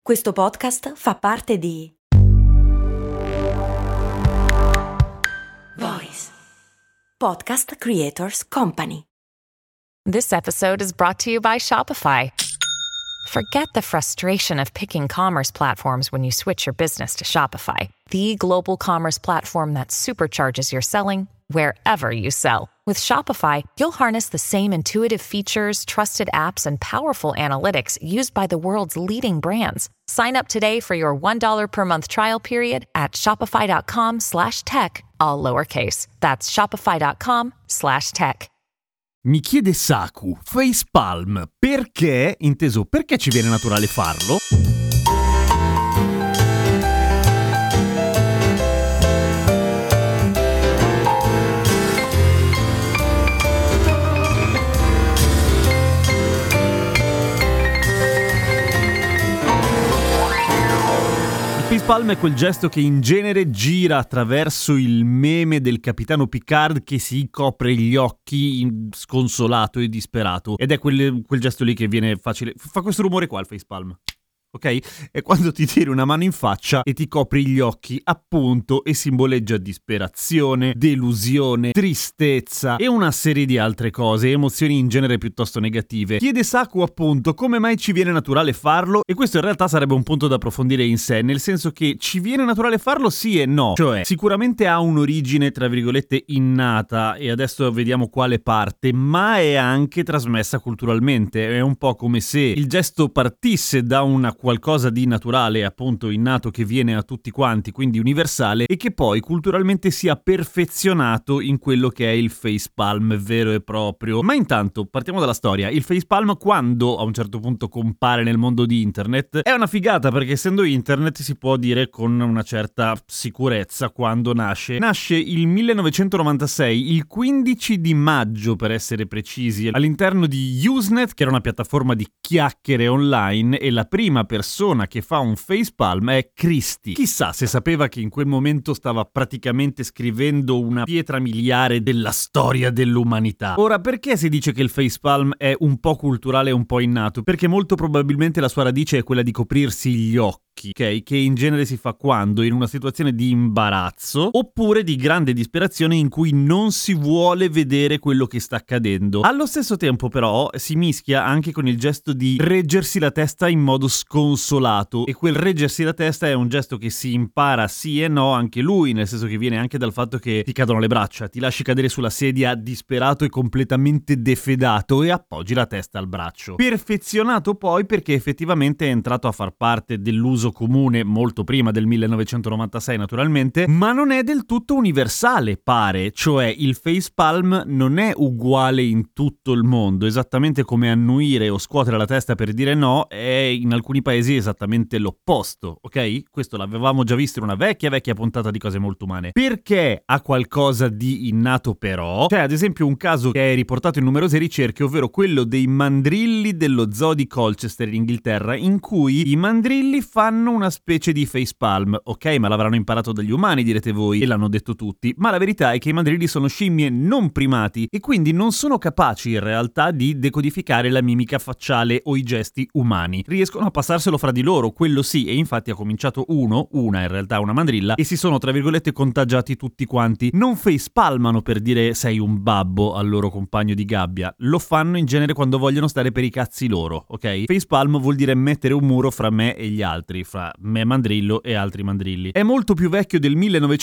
Questo podcast fa parte di Voice Podcast Creators Company. This episode is brought to you by Shopify. Forget the frustration of picking commerce platforms when you switch your business to Shopify, the global commerce platform that supercharges your selling wherever you sell. With Shopify, you'll harness the same intuitive features, trusted apps, and powerful analytics used by the world's leading brands. Sign up today for your $1 per month trial period at shopify.com/tech, all lowercase. That's shopify.com/tech. Mi chiede Saku, facepalm, perché? Inteso, perché ci viene naturale farlo? Il facepalm è quel gesto che in genere gira attraverso il meme del capitano Picard che si copre gli occhi sconsolato e disperato. Ed è quel gesto lì che viene facile. Fa questo rumore qua il facepalm. Ok? È quando ti tiri una mano in faccia e ti copri gli occhi, appunto, e simboleggia disperazione, delusione, tristezza e una serie di altre cose, emozioni in genere piuttosto negative. Chiede Saku, appunto, come mai ci viene naturale farlo, e questo in realtà sarebbe un punto da approfondire in sé, nel senso che ci viene naturale farlo sì e no, cioè sicuramente ha un'origine tra virgolette innata, e adesso vediamo quale parte, ma è anche trasmessa culturalmente. È un po' come se il gesto partisse da una qualcosa di naturale, appunto innato, che viene a tutti quanti, quindi universale, e che poi culturalmente sia perfezionato in quello che è il facepalm vero e proprio. Ma intanto partiamo dalla storia. Il facepalm, quando a un certo punto compare nel mondo di internet, è una figata, perché essendo internet si può dire con una certa sicurezza quando nasce. Nasce il 1996, il 15 di maggio per essere precisi, all'interno di Usenet, che era una piattaforma di chiacchiere online, e la prima persona che fa un facepalm è Christie. Chissà se sapeva che in quel momento stava praticamente scrivendo una pietra miliare della storia dell'umanità. Ora, perché si dice che il facepalm è un po' culturale e un po' innato? Perché molto probabilmente la sua radice è quella di coprirsi gli occhi, ok? Che in genere si fa quando in una situazione di imbarazzo oppure di grande disperazione in cui non si vuole vedere quello che sta accadendo. Allo stesso tempo però si mischia anche con il gesto di reggersi la testa in modo sconsolato, e quel reggersi la testa è un gesto che si impara sì e no anche lui, nel senso che viene anche dal fatto che ti cadono le braccia, ti lasci cadere sulla sedia disperato e completamente defedato e appoggi la testa al braccio. Perfezionato poi perché effettivamente è entrato a far parte dell'uso comune molto prima del 1996 naturalmente, ma non è del tutto universale, pare, cioè il facepalm non è uguale in tutto il mondo, esattamente come annuire o scuotere la testa per dire no è in alcuni paesi esattamente l'opposto, ok? Questo l'avevamo già visto in una vecchia puntata di Cose Molto Umane. Perché ha qualcosa di innato però? C'è ad esempio un caso che è riportato in numerose ricerche, ovvero quello dei mandrilli dello zoo di Colchester in Inghilterra, in cui i mandrilli fanno una specie di facepalm. Ok, ma l'avranno imparato dagli umani, direte voi, e l'hanno detto tutti, ma la verità è che i mandrilli sono scimmie non primati e quindi non sono capaci in realtà di decodificare la mimica facciale o i gesti umani. Riescono a passarselo fra di loro, quello sì, e infatti ha cominciato una in realtà una mandrilla, e si sono tra virgolette contagiati tutti quanti. Non facepalmano per dire sei un babbo al loro compagno di gabbia, lo fanno in genere quando vogliono stare per i cazzi loro, ok? Facepalm vuol dire mettere un muro fra me e gli altri, fra me mandrillo e altri mandrilli. È molto più vecchio del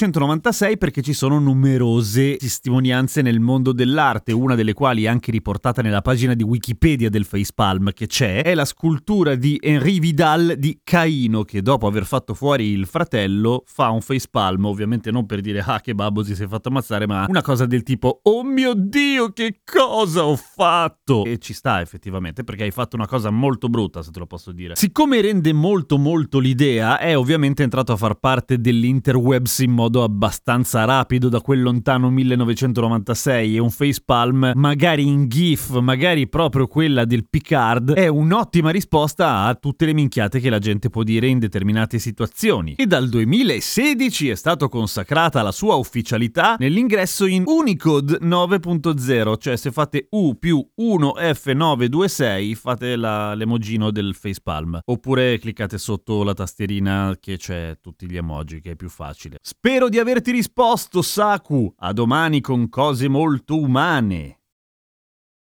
1996 perché ci sono numerose testimonianze nel mondo dell'arte, una delle quali è anche riportata nella pagina di Wikipedia del facepalm che c'è, è la scultura di Henri Vidal di Caino, che dopo aver fatto fuori il fratello fa un facepalm, ovviamente non per dire ah che babbo si è fatto ammazzare, ma una cosa del tipo oh mio Dio che cosa ho fatto, e ci sta effettivamente perché hai fatto una cosa molto brutta, se te lo posso dire. Siccome rende molto l'idea, è ovviamente entrato a far parte dell'interwebs in modo abbastanza rapido da quel lontano 1996, e un facepalm magari in GIF, magari proprio quella del Picard, è un'ottima risposta a tutte le minchiate che la gente può dire in determinate situazioni. E dal 2016 è stato consacrata la sua ufficialità nell'ingresso in Unicode 9.0, cioè se fate U più 1F926 fate l'emojino del facepalm, oppure cliccate sotto sotto la tastierina che c'è tutti gli emoji, che è più facile. Spero di averti risposto, Saku. A domani con cose molto umane.